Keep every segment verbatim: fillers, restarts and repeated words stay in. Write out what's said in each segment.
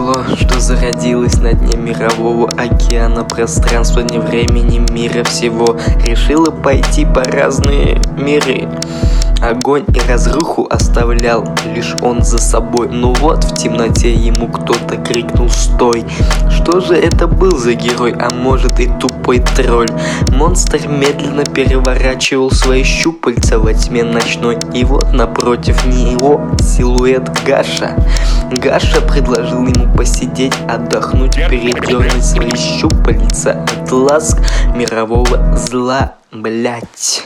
зло, что зародилось на дне мирового океана, пространства, не времени, мира всего, решило пойти по разные миры. Огонь и разруху оставлял лишь он за собой. Ну вот, в темноте ему кто-то крикнул «Стой!». Что же это был за герой, а может и тупой тролль? Монстр медленно переворачивал свои щупальца во тьме ночной. И вот напротив него силуэт Гаша. Гаша предложил ему посидеть, отдохнуть, передернуть свои щупальца от ласк мирового зла, блять.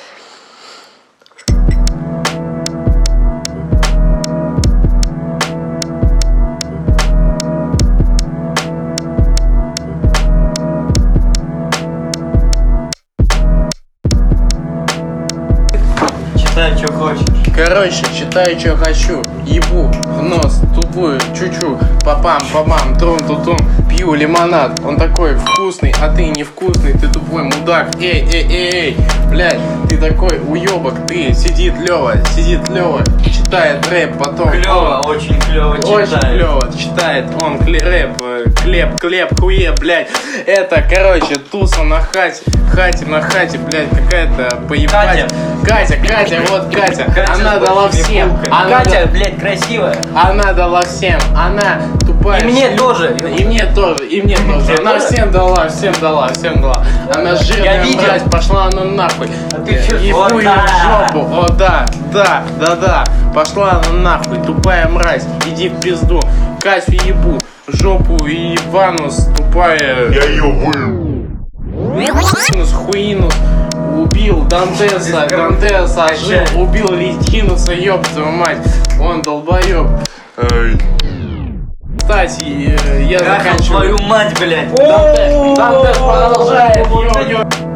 Читай, что хочешь. Короче, читаю, что хочу. Ебу в нос, тупую, чучу, папам, папам, трум-ту-тум. Пью лимонад, он такой вкусный, а ты невкусный, ты тупой мудак. Эй, эй, эй, эй, блядь, ты такой уебок, ты. Сидит Лёва, сидит Лёва, читает рэп, потом Клёво, он, очень клёво читает. Очень клёво читает он кле- рэп, э, клеп, клеп, хуе, блядь. Это, короче, туса на хате, хате на хате, блядь, какая-то поебать. Катя. Катя, Катя, вот Катя, Катя она дала всем. Она Катя, да- блядь, красивая. Она дала всем, она тупая. И мне тоже. И мне тоже, и мне тоже. Она всем дала, всем дала, всем дала. Она жирная мразь, пошла она нахуй. А ты чё? Ебу Вот её да. в жопу. О, да, да, да, да. Пошла она нахуй, тупая мразь. Иди в пизду. Катю ебу, жопу и ебанус, тупая. Я ее вырву. Хуинус, хуинус. Убил Дантеса, Дантеса ожил, убил Литхинуса, ёб твою мать. Он долбоёб. Эй. Кстати, э, я Как заканчиваю. твою мать, блядь. Дантес, Дантес продолжает. Ё-ё.